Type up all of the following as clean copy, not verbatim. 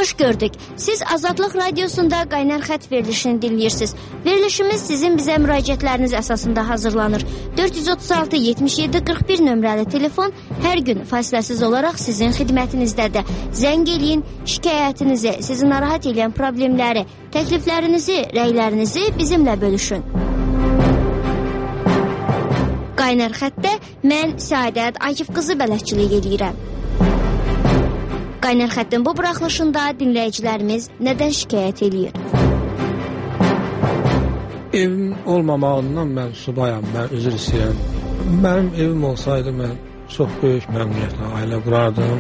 Xoş gördük. Siz Azadlıq Radiosunda Qaynar Xət verilişini dinləyirsiniz. Verilişimiz sizin bizə müraciətləriniz əsasında hazırlanır. 436-77-41 nömrəli telefon hər gün fasiləsiz olaraq sizin xidmətinizdədir. Zəng eləyin, şikayətinizi, sizi narahat edən problemləri, təkliflərinizi, rəylərinizi bizimlə bölüşün. Qaynar Xətdə mən Səadət Akif qızı bələdçilik edirəm. Qaynar Xəttin bu buraxılışında dinləyicilərimiz nədən şikayət edir? Evim olmamağından mən subayam, mən üzr istəyirəm. Mənim evim olsaydı mən çox böyük məmnuniyyətlə ailə qurardım.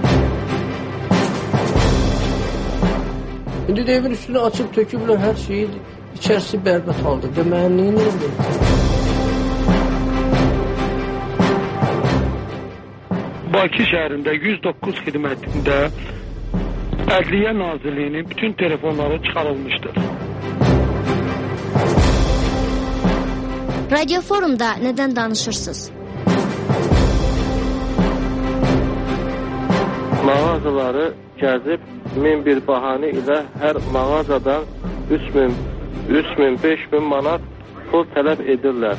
İndi də evin üstünü açıb töküblər hər şeyi, içərisi bərbət haldır. Deməyin, neyini? Bakı şəhərində 109 xidmətində Ədliyyə Nazirliyinin bütün telefonları çıxarılmışdır. Radio Forumda nədən danışırsınız? Mağazaları gəzib 1001 bahanə ilə hər mağazadan 3000, 5000 manat pul tələb edirlər.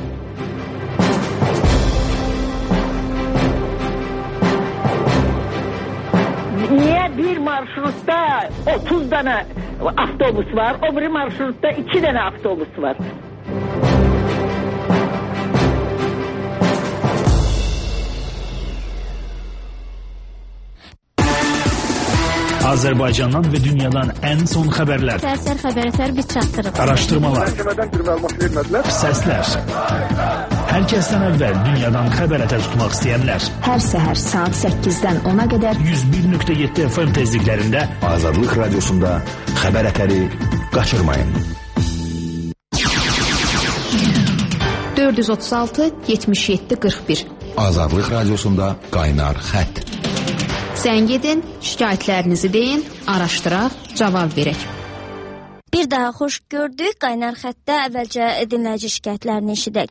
Niye bir marşrutta 30 tane avtobus var, öbür marşrutta 2 tane avtobus var? Azərbaycandan və dünyadan ən son xəbərlər. Sərsər xəbər biz çatdırırıq. Araşdırmalar. Məhkəmədən bir məlumat vermədilər. Səslər. Hər kəsdən əvvəl dünyadan xəbər ətər tutmaq istəyənlər. Hər səhər saat 8-dən 10-a qədər 101.7 FM tezliklərində Azadlıq Radiosunda xəbər ətəri qaçırmayın. 436 77 41 Azadlıq Radiosunda Qaynar Xət. Zəng edin, şikayətlərinizi deyin, araşdıraq, cavab verək. Bir daha xoş gördük. Qaynar Xətdə əvvəlcə dinləyici şikayətlərini eşidək.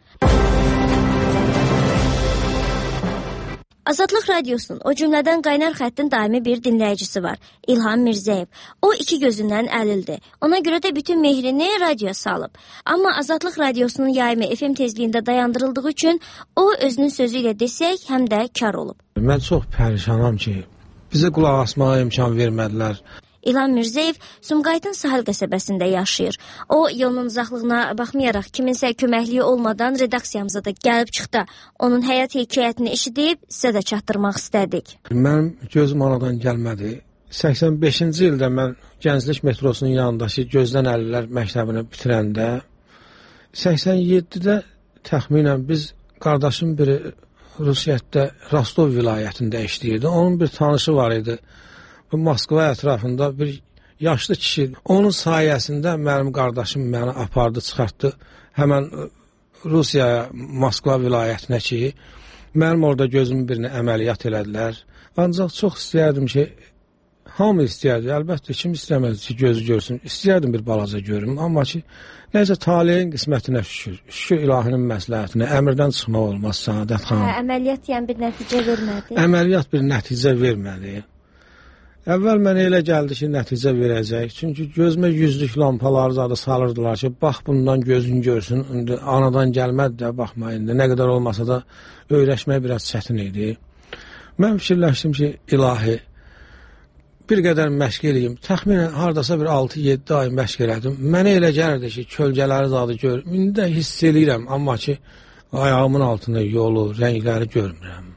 Azadlıq Radiosunun, o cümlədən Qaynar Xəttin daimi bir dinləyicisi var. İlham Mirzəyev. O iki gözündən əlildi. Ona görə də bütün mehrini radioya salıb. Amma Azadlıq Radiosunun yayımı FM tezliyində dayandırıldığı üçün o özünün sözü ilə desək, həm də kar olub. Mən çox pərişanam ki, bizə qulaq asmağa imkan vermədilər. İlham Mirzəyev Sumqayıtın Sahil qəsəbəsində yaşayır. O, yolun uzaqlığına baxmayaraq kiminsə köməkliyi olmadan redaksiyamıza da gəlib çıxdı. Onun həyat hekayətini eşidib sizə də çatdırmaq istədik. Mənim gözüm anadan gəlmədi. 85-ci ildə mən Gənclik metrosunun yanındakı Gözdən Əlilər məktəbini bitirəndə 87-də təxminən biz qardaşım biri Rusiyyətdə Rostov vilayətində işləyirdi. Onun bir tanışı var idi. Bu Moskva ətrafında bir yaşlı kişi. Onun sayəsində mənim qardaşım məni apardı, çıxartdı həmən Rusiyaya, Moskva vilayətinə ki, mənim orada gözümün birini əməliyyat elədilər. Ancaq çox istəyərdim ki, hamı istəyərdi, əlbəttə kim istəməzdi ki, gözü görsün. İstəyərdim bir balaca görüm, amma ki, necə taleyin qismətinə şükür. Şükür ilahinin məsləhətinə, əmrdən çıxmaq olmaz Səadət xanım. Əməliyyat yəni bir nəticə vermədi? Əməliyyat bir nəticə vermədi. Əvvəl mənə elə gəldi ki, nəticə verəcək. Çünki gözümə yüzlük lampaları zadı salırdılar ki, bax bundan gözün görsün. İndi anadan gəlmədi də, baxma indi. Nə qədər olmasa da öyrəşmək biraz çətin idi. Mən fikirləşdim ki, ilahi, bir qədər məşq eləyim. Təxminən hardasa bir 6-7 ay məşq elədim. Mənə elə gəlirdi ki, kölgələri zadı görürüm. İndi də hiss eləyirəm, amma ki, ayağımın altında yolu, rəngləri görmürəm.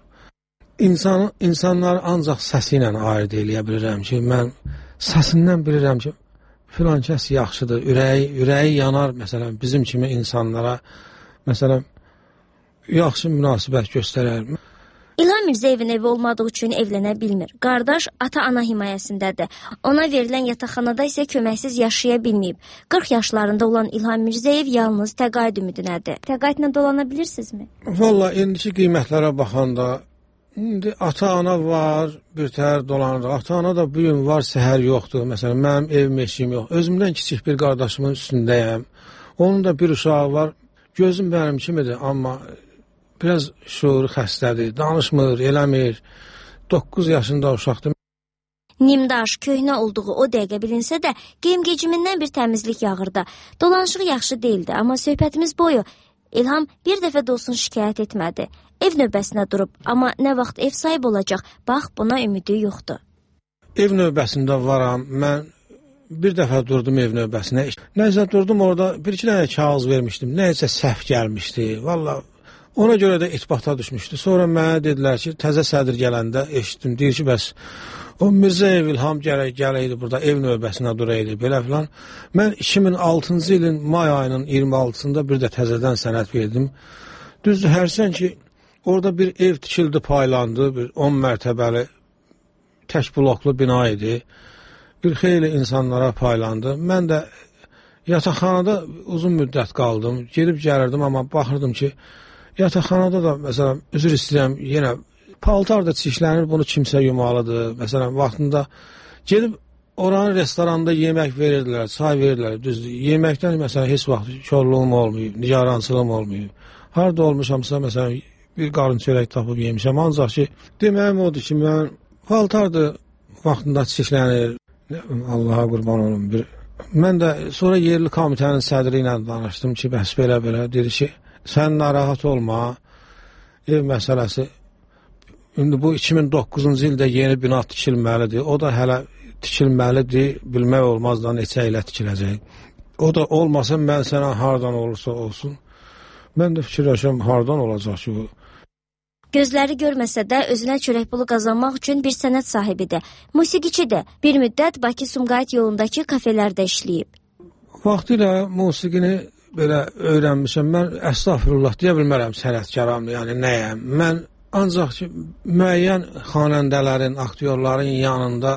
İnsanları ancaq səsi ilə ayırt eləyə bilirəm ki, mən səsindən bilirəm ki, filan kəs yaxşıdır, ürəyi yanar, məsələn, bizim kimi insanlara, məsələn, yaxşı münasibət göstərər. İlham Mirzəyevin evi olmadığı üçün evlənə bilmir. Qardaş ata-ana himayəsindədir. Ona verilən yataqxanada isə köməksiz yaşaya bilməyib. 40 yaşlarında olan İlham Mirzəyev yalnız təqaüd ümidinədir. Təqaüdlə dolana bilirsinizmi? Valla, indiki qiymətlərə baxanda, indi ata-ana var, bir təhər dolanır. Ata-ana da bu gün var, səhər yoxdur. Məsələn, mənim evim, eşiyim yox. Özümdən kiçik bir qardaşımın üstündəyəm. Onun da bir uşağı var. Gözüm mənim kimidir, amma biraz şuuru xəstədir. Danışmır, eləmir. 9 yaşında uşaqdır. Nimdaş, köhnə olduğu o dəqiqə bilinsə də, geyim-gecimindən bir təmizlik yağırdı. Dolanışıq yaxşı değildi, amma söhbətimiz boyu İlham bir dəfə də olsun şikayət etmədi. Ev növbəsinə durub, amma nə vaxt ev sahib olacaq, bax buna ümidi yoxdur. Ev növbəsində varam, mən bir dəfə durdum ev növbəsinə. Nəysə durdum orada, bir-iki dənə kağız vermişdim, nəysə səhv gəlmişdi. Valla ona görə də itibata düşmüşdü. Sonra mənə dedilər ki, təzə sədr gələndə eşitdim, deyir ki, bəs o Mirzəyev İlham gələydi burada, ev növbəsinə duraydı, belə filan. Mən 2006-cı ilin may ayının 26-sında bir də təzədən sənəd verdim. Düzdür, hərsən ki, orada bir ev tikildi, paylandı, bir 10 mərtəbəli tək bloklu bina idi. Bir xeyli insanlara paylandı. Mən də yataqxanada uzun müddət qaldım, gelib gəlirdim, amma baxırdım ki, yataqxanada da, məsələn, üzr istəyirəm, yenə paltar da çişlənir, bunu kimsə yumalıdır. Məsələn, vaxtında gelib oranın restoranda yemək verirdilər, çay verirdilər, düzdür. Yeməkdən, məsələn, heç vaxt körlüğüm olmayıb, nigarançılığım olmayıb. Harada olmuşamsa, məsələn, bir qarın çörək tapıb yemişəm. Ancaq ki, deməyim odur ki, mən paltardır, vaxtında çişlənir. Allaha qurban olum. Mən də sonra yerli komitənin sədri ilə danışdım ki, bəs belə, dedi ki, sən narahat olma, ev məsələsi. İndi bu 2009-cu ildə yeni bina tikilməlidir. O da hələ tikilməlidir, bilmək olmaz da neçə ilə tikiləcək. O da olmasa mən sənə hardan olursa olsun. Mən də fikirləşəm, hardan olacaq ki bu? Gözləri görməsə də özünə çörək pulu qazanmaq üçün bir sənət sahibidir. Musiqiçidir. Bir müddət Bakı-Sumqayıt yolundakı kafelərdə işləyib. Vaxtilə musiqini belə öyrənmişəm. Mən əstəğfirullah deyə bilmərəm sənətkaram, yəni nəyəm. Mən ancaq ki, müəyyən xanəndələrin, aktyorların yanında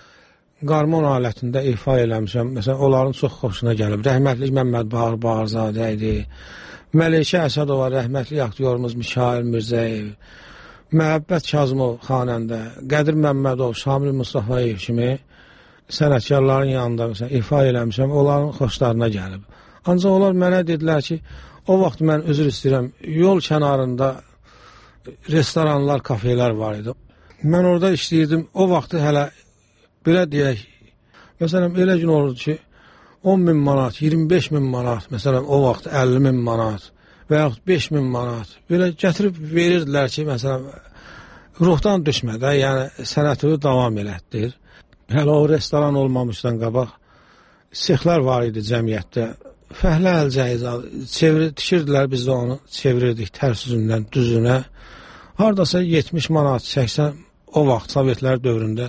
qarmon alətində ifa eləmişəm. Məsələn, onların çox xoşuna gəlib. Rəhmətlik Məmməd Bahar Baharzadə idi. Məleykə Əsədova, rəhmətli aktyorumuz Mikail Mirzəyev, Məhəbbət Kazımov xanəndə, Qədir Məmmədov, Şamil Mustafayev kimi sənətkarların yanında məsələn, ifa eləmişəm. Onların xoşlarına gəlib. Ancaq onlar mənə dedilər ki, o vaxt mən üzr istəyirəm, yol kənarında restoranlar, kafelər var idi. Mən orada işləyirdim. O vaxtı hələ belə deyək, məsələn, elə gün olurdu ki, 10.000 manat, 25.000 manat, məsələn, o vaxt 50.000 manat və yaxud 5.000 manat belə gətirib verirdilər ki, məsələn, ruhdan düşmədə, yəni sənətini davam elətdir. Hələ o restoran olmamışdan qabaq sexlər var idi cəmiyyətdə. Fəhlə əlcəyiz, tikirdilər, biz də onu çevirirdik tərs üzündən düzünə. Hardasa 70 manat, 80 o vaxt Sovetlər dövründə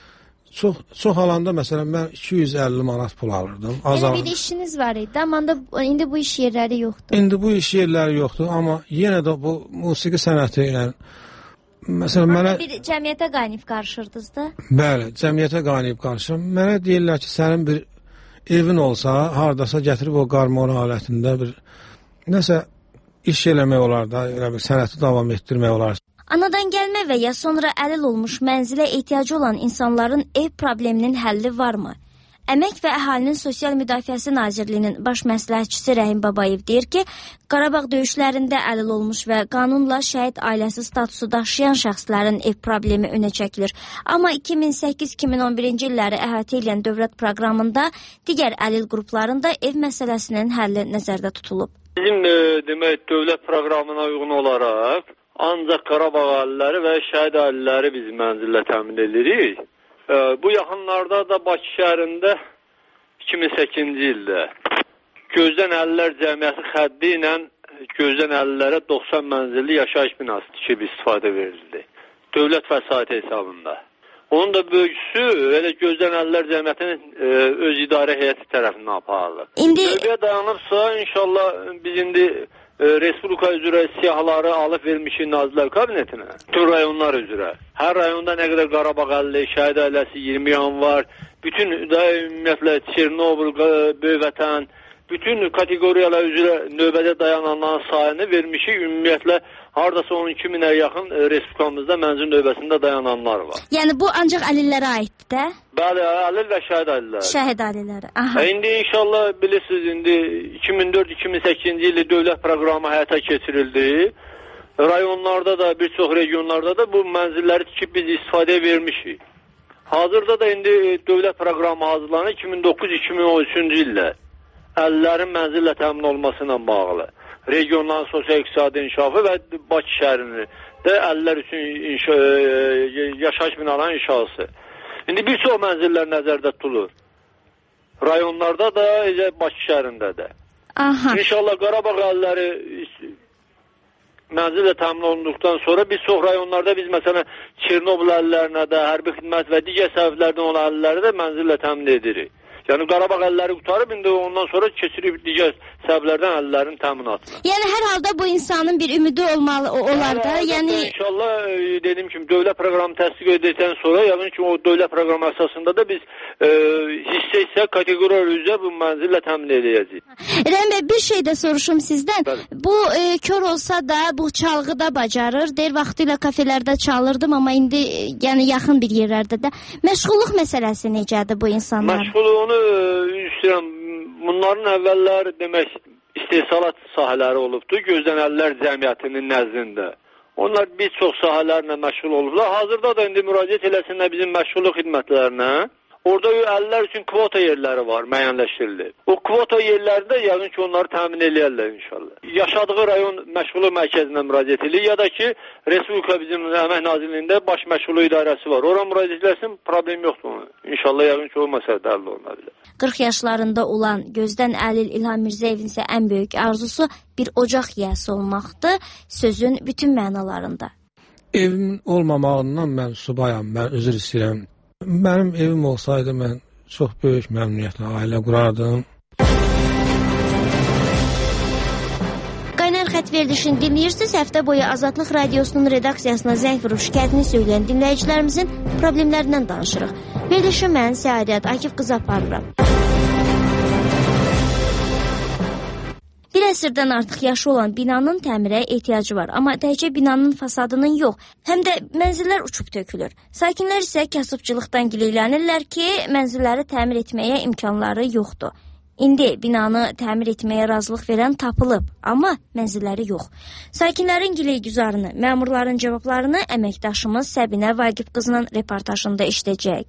çox alanda məsələn mən 250 manat pul alırdım. Elə bir işiniz var idi, amma indi bu iş yerləri yoxdur. İndi bu iş yerləri yoxdur, amma yenə də bu musiqi sənəti ilə məsələn mənə bir cəmiyyətə qaynayıb qarışırdınız da? Bəli, cəmiyyətə qaynayıb qarışıram. Mənə deyirlər ki, sənin bir evin olsa, hardasa gətirib o qarmon alətində bir nəsə iş eləmək olar da, elə bir sənəti davam etdirmək olar. Anadan gəlmə və ya sonra əlil olmuş mənzilə ehtiyacı olan insanların ev probleminin həlli varmı? Əmək və Əhalinin Sosial Müdafiəsi Nazirliyinin baş məsləhətçisi Rəhim Babayev deyir ki, Qarabağ döyüşlərində əlil olmuş və qanunla şəhid ailəsi statusu daşıyan şəxslərin ev problemi önə çəkilir. Amma 2008-2011-ci illəri əhatə edən dövlət proqramında digər əlil qruplarında ev məsələsinin həlli nəzərdə tutulub. Bizim demək dövlət proqramına uyğun olaraq ancaq Qarabağ ailələri və şəhid ailələri biz mənzillə təmin edirik. Bu yaxınlarda da Bakı şəhərində 2008-ci ildə Gözdən Əlillər Cəmiyyəti xəddi ilə Gözdən Əlillərə 90 mənzilli yaşayış binası tikib istifadə verildi. Dövlət vəsaiti hesabında. Onun da böyüsü elə Gözdən Əlillər Cəmiyyətinin öz idarə heyəti tərəfindən aparılır. Növbəyə dayanırsa, inşallah biz indi Respublika üzrə siyahıları alıb vermişik Nazirlər Kabinetinə. Bütün rayonlar üzrə. Hər rayonda nə qədər Qarabağ əlli, şəhid ailəsi, 20 yan var. Bütün ümumiyyətlə Çernobıl, Böyvətən, bütün kateqoriyalar üzrə növbədə dayananların sayını vermişik. Ümumiyyətlə hardasa 12.000-ə yaxın Respublikamızda mənzil növbəsində dayananlar var. Yəni bu ancaq əlillərə aiddir də? Bəli, əlil və şəhid əlilləri. Şəhid əlilləri. Aha. İndi inşallah bilirsiniz, indi 2004-2008-ci ildə dövlət proqramı həyata keçirildi. Rayonlarda da, bir çox regionlarda da bu mənzilləri tikib biz istifadəyə vermişik. Hazırda da indi dövlət proqramı hazırlanır 2009-2013-cü ildə əllərin mənzillə təmin olması ilə bağlı. Regionların sosial-iqtisadi inkişafı və Bakı şəhərinin də əllər üçün yaşayış binalarının inşası. İndi bir çox mənzillər nəzərdə tutulur. Rayonlarda da, Bakı şəhərində də. İnşallah Qarabağ əlləri mənzillə təmin olunduqdan sonra bir çox rayonlarda biz məsələn Çernobıl əllərinə də, hərbi xidmət və digər səbəblərdən olan əlləri də mənzillə təmin edirik. Yəni Qarabağ əlləri qutarıb, indi ondan sonra keçirib digər səbəblərdən əllərin təminatına. Yəni hər halda bu insanın bir ümidi olmalı olar da. Yəni İnşallah dediyim kimi dövlət proqramı təsdiq edildikdən sonra yəqin ki o dövlət proqramı əsasında da biz hissə kateqoriya üzrə bu mənzillə təmin edəcəyik. Rəhim bəy, bir şey də soruşum sizdən. Bəli. Bu kör olsa da bu çalğı da bacarır. Deyir vaxtilə kafelərdə çalırdım, amma indi yəni yaxın bir yerlərdə də. Məşğulluq məsələsi necədir bu insanlar? Məşğulluğunu istəyirəm. Bunların əvvəllər demək istehsalat sahələri olubdur. Gözlənənlər cəmiyyətinin nəzdində. Onlar bir çox sahələrlə məşğul olublar. Hazırda da indi müraciət eləsinlər bizim məşğulluq xidmətlərinə. Orada əllər üçün kvota yerləri var, müəyyənləşdirilib. O kvota yerlərində yəqin ki, onları təmin eləyərlər inşallah. Yaşadığı rayon məşğulluq mərkəzinə müraciət edir, ya da ki, Respublika bizim Əmək Nazirliyində baş məşğulluq idarəsi var. Ora müraciət eləsin, problem yoxdur ona. İnşallah yəqin ki, o məsələ də həll oluna bilər. 40 yaşlarında olan gözdən əlil İlham Mirzəyevin isə ən böyük arzusu bir ocaq yiyəsi olmaqdır, sözün bütün mənalarında. Evimin olmamağından mən subayam, mən üzr istəyirəm. Mənim evim olsaydı mən çox böyük məmnuniyyətlə ailə qurardım. Qaynar xətt verilişini dinləyirsiniz. Həftə boyu Azadlıq Radiosunun redaksiyasına zəng vurub şikayətini söyləyən dinləyicilərimizin problemlərindən danışırıq. Verilişi mən Səadət Akif qızı aparıram. Bir əsrdən artıq yaşı olan binanın təmirə ehtiyacı var. Amma təkcə binanın fasadının yox, həm də mənzillər uçub tökülür. Sakinlər isə kasıbçılıqdan gileylənirlər ki, mənzilləri təmir etməyə imkanları yoxdur. İndi binanı təmir etməyə razılıq verən tapılıb, amma mənzilləri yox. Sakinlərin gileygüzarını, məmurların cavablarını əməkdaşımız Səbinə Vaqif qızının reportajında eşidəcək.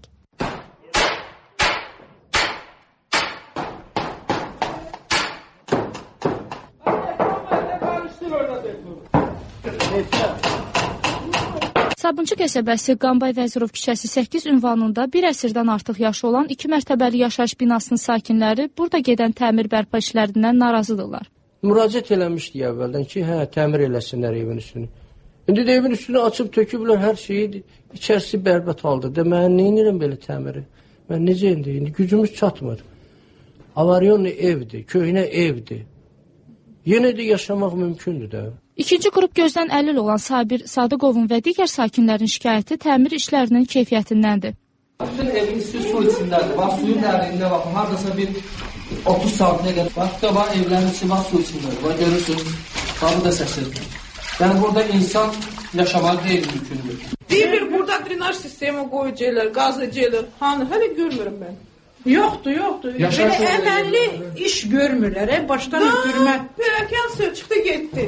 Sabunçu qəsəbəsi Qambay Vəzirov küçəsi 8 ünvanında bir əsrdən artıq yaşı olan 2 mərtəbəli yaşayış binasının sakinləri burada gedən təmir bərpa işlərindən narazıdırlar. Müraciət eləmişdik əvvəldən ki, təmir eləsinlər evin üstünü. İndi də evin üstünü açıb töküblər hər şeyi, içərisi bərbət haldır. Mən neynirəm belə təmiri? Mən necə indi gücümüz çatmır. Avaryonlu evdir, köhnə evdir. Yenə də yaşamaq mümkündür də. İkinci qrup gözdən əlil olan Sabir Sadıqovun və digər sakinlərin şikayəti təmir işlərinin keyfiyyətindəndir. Bütün evin üstü su içindədir. Bax, suyun dərinliyinə baxın. Haradasa bir 30 santimə qədər. Bax, evlərin içi bax, su içindədir. Bax, görürsünüz. Bax, bu da səsizdir. Yəni, burada insan yaşamaq deyil mümkündür. Deyir, burada drenaj sistemi qoyucular, qazıcılar. Hanı, hələ görmürüm mən. Yoxdur. Belə əməlli iş görmürlər, başdan ötürmə. Pərakən söz çıxdı, getdi.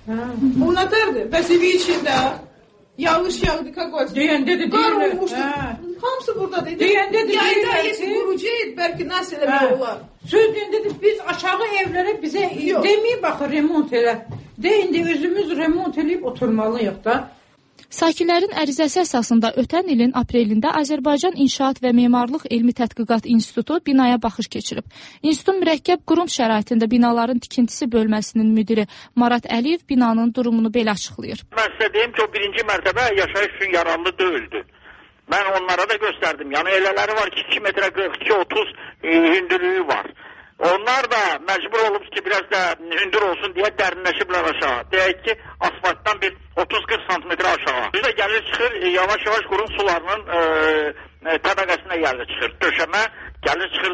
O nədirdir? Bəs evi içində yağış yağdı, kakos. Deyəndədir, deyirlər. Hamısı buradadır. Deyəndədir, deyirlər. Qurucu et, bəlkə nasıl eləmək olar? Söz deyəndədir, biz aşağı evlərə bizə deməyib baxır, remont elə. Deyəndə özümüz remont eləyib oturmalıyıq da. Sakinlərin ərizəsi əsasında ötən ilin aprelində Azərbaycan İnşaat və Memarlıq Elmi Tədqiqat İnstitutu binaya baxış keçirib. İnstitutun mürəkkəb qurum şəraitində binaların tikintisi bölməsinin müdiri Marat Əliyev binanın durumunu belə açıqlayır. Mən sizə deyim ki, o birinci mərtəbə yaşayış üçün yararlı deyildi. Mən onlara da göstərdim. Yəni elələri var ki, 2 metrə 42-30 hündürlüyü var. Onlar da məcbur olub ki, biraz da hündür olsun deyə dərinləşiblər aşağı. Deyək ki, asfaltdan bir 30-40 santimetrə aşağı. Biz də gəlir çıxır, yavaş-yavaş qurum sularının təbəqəsinə gəlir çıxır. Döşəmə gəlir çıxır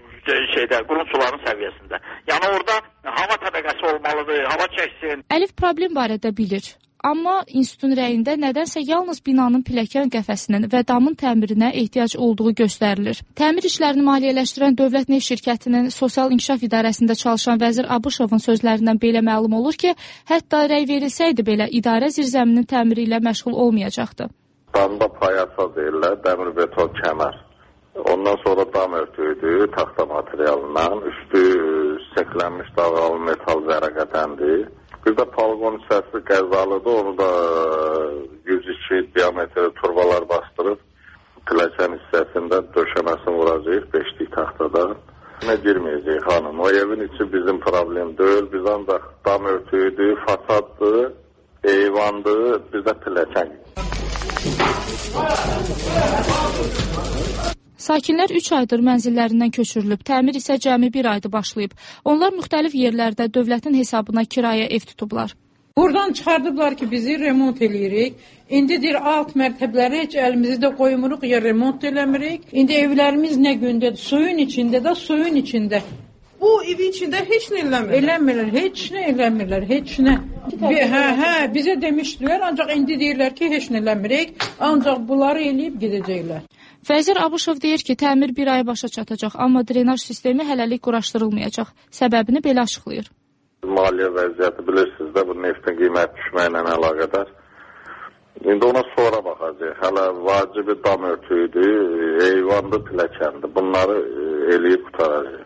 qurum sularının səviyyəsində. Yəni orada hava təbəqəsi olmalıdır, hava çəksin. Əlif problem barədə bilir. Amma institutun rəyində nədənsə yalnız binanın pilləkən qəfəsinin və damın təmirinə ehtiyac olduğu göstərilir. Təmir işlərini maliyyələşdirən Dövlət Neft Şirkətinin Sosial İnkişaf İdarəsində çalışan vəzir Abışovun sözlərindən belə məlum olur ki, hətta rəy verilsəydi belə idarə zirzəminin təmiri ilə məşğul olmayacaqdı. Damda payasa deyirlər, dəmir beton kəmər. Ondan sonra dam örtüydü, taxta materialından, üstü səklənmiş dağalı metal zərəqədəndir. Bir də polqon hissəsi qəzalıdır, onu da 102 diametri turbalar bastırıb, pilləkən hissəsində döşəməsini vuracaq, 5'lik taxtada. Nə girməyəcək xanım, o evin içi bizim problem deyil, biz ancaq dam örtüydü, fasaddır, eyvandır, bir də pilləkən. Sakinlər 3 aydır mənzillərindən köçürülüb, təmir isə cəmi 1 aydır başlayıb. Onlar müxtəlif yerlərdə dövlətin hesabına kirayə ev tutublar. Buradan çıxardıblar ki, bizi remont eləyirik. İndi deyir, alt mərtəbələri heç əlimizi də qoymuruq, ya remont eləmirik. İndi evlərimiz nə gündədir? Suyun içində də, suyun içində. Bu evin içində heç nə eləmirlər? Eləmirlər, heç nə eləmirlər, heç nə. Bizə demişdilər, ancaq indi deyirlər ki, heç nə eləmirik, ancaq bunları eləyib gedəcəklər. Fəzir Abuşov deyir ki, təmir 1 ay başa çatacaq, amma drenaj sistemi hələlik quraşdırılmayacaq. Səbəbini belə açıqlayır. Maliyyə vəziyyəti bilirsiniz də, bu neftin qiymət düşməklə əlaqədar. İndi ona sonra baxacaq. Hələ vacibi dam örtüydü, eyvandı, pilləkəndi. Bunları eləyib qutaracaq.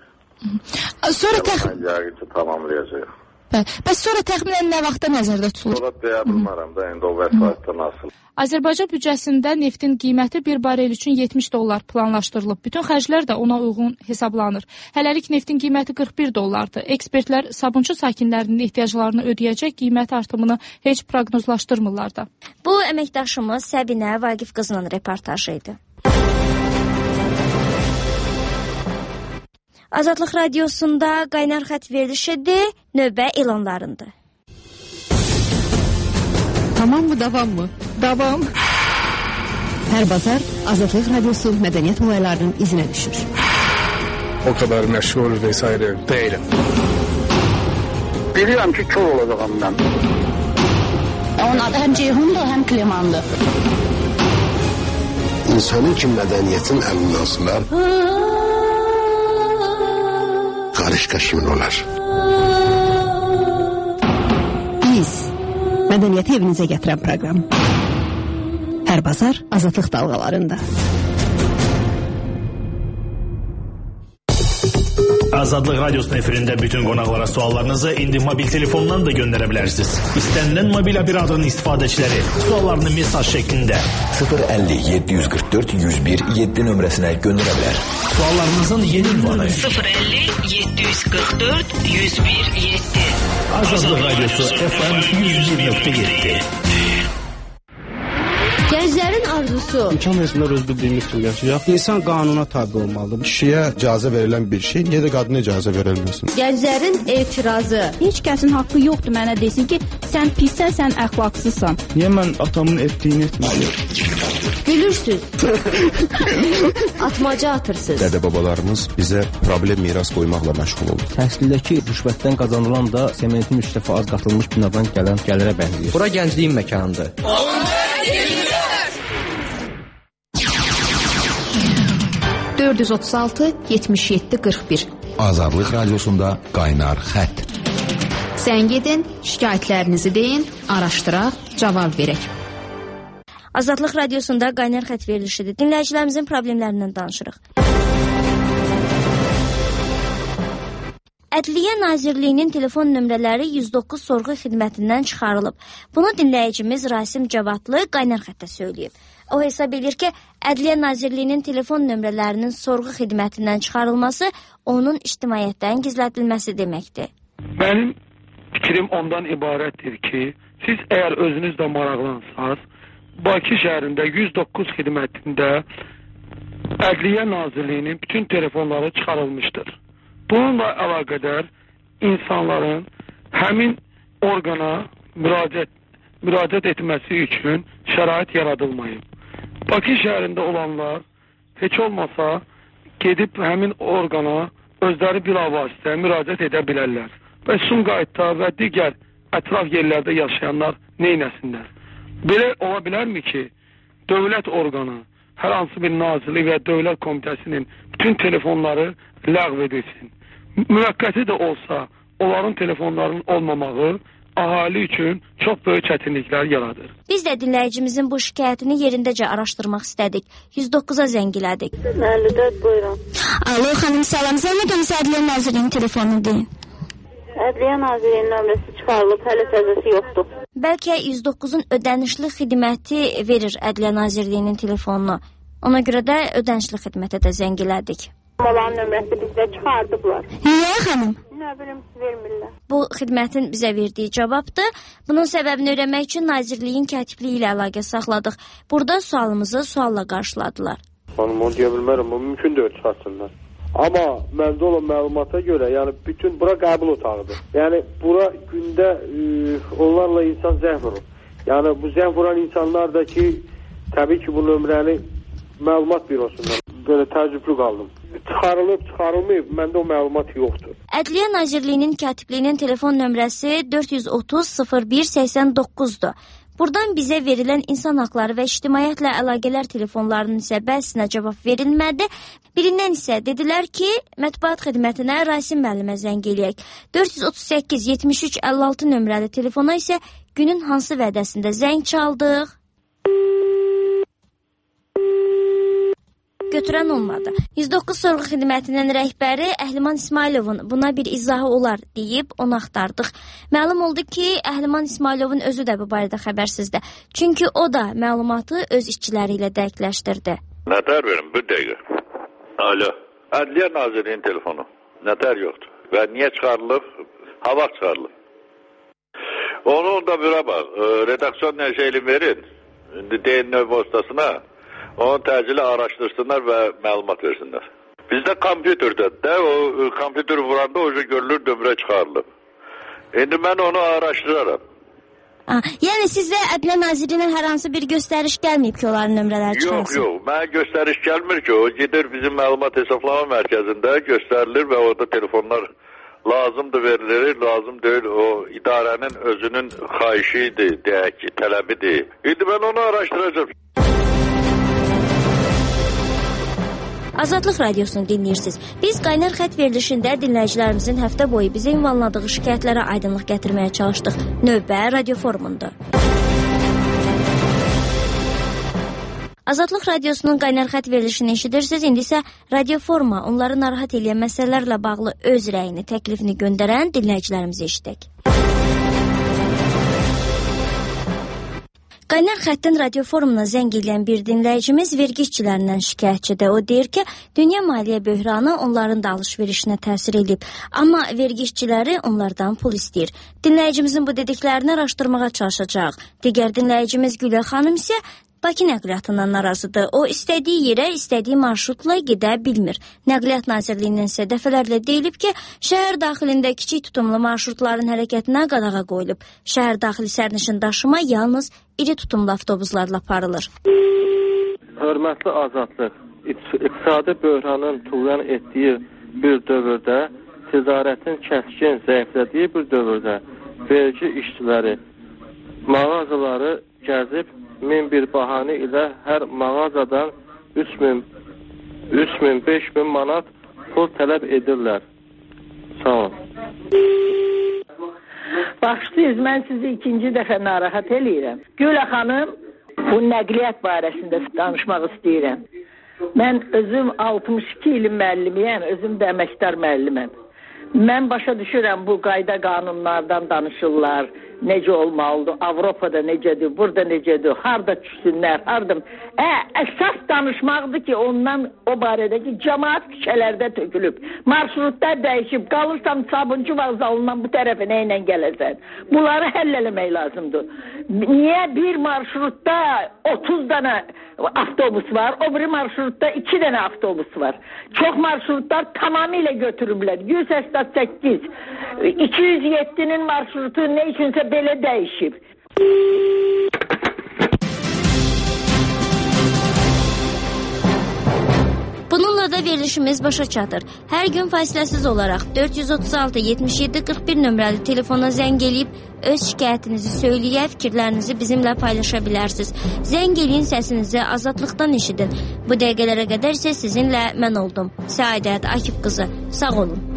Sonra tamamlayacaq. Bəs sonra təxminən nə vaxtda nəzərdə tutulur? Sonra deyə bilmərəm də, indi o vəsaitdən asıl. Azərbaycan büdcəsində neftin qiyməti 1 barel üçün $70 planlaşdırılıb. Bütün xərclər də ona uyğun hesablanır. Hələlik neftin qiyməti $41. Ekspertlər Sabunçu sakinlərinin ehtiyaclarını ödəyəcək qiymət artımını heç proqnozlaşdırmırlar da. Bu əməkdaşımız Səbinə Vaqif qızının reportajı idi. Azadlıq Radiosunda qaynar xətt verilişidir, növbə elanlarındır. Tamam mı, davam mı? Davam. Hər bazar Azadlıq Radiosu mədəniyyət olaylarının izinə düşür. O kadar məşğul vesaire değilim. Bilirəm ki, kör olacağım mən. Onun adı həm Ceyhundur, həm Klemandır. İnsanın ki mədəniyyətin əlindən sular, qarış-qaşın olar. Biz mədəniyyəti evinizə gətirən proqram. Hər bazar Azadlıq dalğalarında. Azadlıq Radyosu'nun efirində bütün qonaqlara suallarınızı indi mobil telefondan da göndərə bilərsiniz. İstənilən mobil operatörün istifadəçiləri suallarını mesaj şəklində 050 744 101 7 nömrəsinə göndərə bilər. Suallarınızın yeni ünvanı 050 744 101 7. Azadlıq Radyosu FM 101.7. Gənclərin arzusu. İmkan versinlər öz bildiyimiz kimi yaşayaq. İnsan qanuna tabi olmalıdır. Kişiyə icazə verilən bir şey, niyə də qadına icazə verilməsin? Gənclərin etirazı. Heç kəsin haqqı yoxdur mənə desin ki, sən pissən, sən əxlaqsızsan. Niyə mən atamın etdiyini etməliyim? Gülürsüz. Atmaca atırsınız. Dədə-babalarımız bizə problem miras qoymaqla məşğul oldu. Təhsildəki rüşvətdən qazanılan da sementin 3 dəfə az qatılmış binadan gələn gəlirə bənzəyir. Bura gəncliyin məkanıdır. 436 77 41. Azadlıq Radiosunda qaynar xətt. Zəng edin, şikayətlərinizi deyin, araşdıraq, cavab verək. Azadlıq Radiosunda qaynar xətt verilişidir. Dinləyicilərimizin problemlərindən danışırıq. Ədliyyə Nazirliyinin telefon nömrələri 109 sorğu xidmətindən çıxarılıb. Bunu dinləyicimiz Rasim Cavadlı qaynar xəttə söyləyib. O hesab edir ki, Ədliyyə Nazirliyinin telefon nömrələrinin sorğu xidmətindən çıxarılması onun ictimaiyyətdən gizlədilməsi deməkdir. Mənim fikrim ondan ibarətdir ki, siz əgər özünüz də maraqlansaz, Bakı şəhərində 109 xidmətində Ədliyyə Nazirliyinin bütün telefonları çıxarılmışdır. Bununla əlaqədar insanların həmin orqana müraciət etməsi üçün şərait yaradılmayıb. Bakı şəhərində olanlar heç olmasa gedib həmin orqana özləri bilavasitə müraciət edə bilərlər. Və Sumqayıtda və digər ətraf yerlərdə yaşayanlar neynəsinlər? Belə ola bilərmi ki, dövlət orqanı, hər hansı bir nazirlik və dövlət komitəsinin bütün telefonları ləğv edilsin? Müvəqqəti də olsa, onların telefonlarının olmamağı ahali üçün çox böyük çətinliklər yaradır. Biz də dinləyicimizin bu şikayətini yerindəcə araşdırmaq istədik. 109-a zəng elədik. Məlumat buyurun. Alo xanım, salam. Zəhmət olmasa Ədliyyə Nazirliyinin telefonudur. Ədliyyə Nazirliyinin nömrəsi çıxarılıb, hələ təzəsi yoxdur. Bəlkə 109-un ödənişli xidməti verir Ədliyyə Nazirliyinin telefonunu. Ona görə də ödənişli xidmətə də zəng elədik. Onların nömrəsi bizdə çıxardıblar. Niyə xanım? Nə bilim, vermirlər. Bu xidmətin bizə verdiyi cavabdır. Bunun səbəbini öyrənmək üçün Nazirliyin katibliyi ilə əlaqə saxladıq. Burada sualımızı sualla qarşıladılar. Xanım, onu deyə bilmərəm, o mümkün deyil çıxartsınlar. Amma məndə olan məlumata görə, yəni bütün bura qəbul otağıdır. Yəni bura gündə onlarla insan zəng vurur. Yəni bu zəng vuran insanlar da ki, təbii ki bu nömrəni məlumat bürosundan belə təəccüblü qaldım. Çıxarılıb, çıxarılmayıb, məndə o məlumat yoxdur. Ədliyyə Nazirliyinin katibliyinin telefon nömrəsi 430-01-89-dur. Buradan bizə verilən insan haqları və ictimaiyyətlə əlaqələr telefonlarının isə bəzisinə cavab verilmədi. Birindən isə dedilər ki, mətbuat xidmətinə Rasim müəllimə zəng eləyək. 438-73-56 nömrəli telefona isə günün hansı vədəsində zəng çaldıq? Götürən olmadı. 109 sorğu xidmətinin rəhbəri Əhliman İsmayılovun buna bir izahı olar deyib onu axtardıq. Məlum oldu ki, Əhliman İsmayılovun özü də bu barədə xəbərsizdir. Çünki o da məlumatı öz işçiləri ilə dəqiqləşdirdi. Nətər verin, bir dəqiqə. Alo, Ədliyyə Nazirliyinin telefonu. Nətər yoxdur. Və niyə çıxarılıb? Hava çıxarılıb. Onu da bürə bax, redaksiyon nəşəyli verin. İndi deyin növ vasıtasına. Onu təcili araşdırsınlar və məlumat versinlər. Bizdə kompüterdədir də, o kompüteri vuranda o görülür, nömrə çıxarılıb. İndi mən onu araşdıraram. Yəni sizə Ədliyyə Nazirliyinin hər hansı bir göstəriş gəlməyib ki, onların nömrələri çıxarsın? Yox, mənə göstəriş gəlmir ki, o gedir bizim məlumat hesablama mərkəzində göstərilir və orada telefonlar lazımdır verilir, lazım deyil, o idarənin özünün xahişidir, deyək ki, tələbidir. İndi mən onu araşdıracağım. Azadlıq radiosunu dinləyirsiniz. Biz qaynar xətt verilişində dinləyicilərimizin həftə boyu bizə ünvanladığı şikayətlərə aydınlıq gətirməyə çalışdıq. Növbə radio forumundur. Azadlıq radiosunun qaynar xətt verilişini eşidirsiniz. İndi isə radio foruma onları narahat edən məsələlərlə bağlı öz rəyini, təklifini göndərən dinləyicilərimizi eşidək. Qaynar xəttin radio forumuna zəng edən bir dinləyicimiz vergi işçilərindən şikayətçidir. O deyir ki, dünya maliyyə böhranı onların da alış-verişinə təsir edib. Amma vergi işçiləri onlardan pul istəyir. Dinləyicimizin bu dediklərini araşdırmağa çalışacaq. Digər dinləyicimiz Gülə xanım isə Bakı nəqliyyatından narazıdır. O istədiyi yerə, istədiyi marşrutla gedə bilmir. Nəqliyyat Nazirliyindən isə dəfələrlə deyilib ki, şəhər daxilində kiçik tutumlu marşrutların hərəkətinə qadağa qoyulub. Şəhər daxili sərnişin daşıma yalnız iri tutumlu avtobuslarla aparılır. Hörmətli Azadlıq, iqtisadi böhranın tuğyan etdiyi bir dövrdə, ticarətin kəskin zəiflədiyi bir dövrdə vergi işçiləri mağazaları gəzib 1001 bahanə ilə hər mağazadan 3000-5000 manat pul tələb edirlər. Sağ olun. Baxışdınız, mən sizi ikinci dəfə narahat eləyirəm. Gülə xanım, bu nəqliyyat barəsində danışmaq istəyirəm. Mən özüm 62 ilin müəllimiyəm, özüm də əməkdar müəlliməm. Mən başa düşürəm bu qayda qanunlardan danışırlar. Necə olmalıdır, Avropada necədir, burada necədir, harda düşsünlər, harda... Əsas danışmaqdır ki, ondan o barədəki cəmaat küçələrdə tökülüb. Marşrutlar dəyişib, qalırsam Sabunçu vağzalından bu tərəfə nə ilə gələsən. Bunları həll eləmək lazımdır. Niyə bir marşrutda 30 dənə avtobus var, o biri marşrutda 2 dənə avtobus var. Çox marşrutlar tamamilə götürüblər. 188, 207-nin marşrutu nə üçünsə belə dəyişib. Bununla da verilişimiz başa çatır. Hər gün fasiləsiz olaraq 436-77-41 nömrəli telefona zəng eləyib öz şikayətinizi söyləyə, fikirlərinizi bizimlə paylaşa bilərsiniz. Zəng eləyin, səsinizi azadlıqdan eşidin. Bu dəqiqələrə qədər isə sizinlə mən oldum. Səadət Akif qızı. Sağ olun.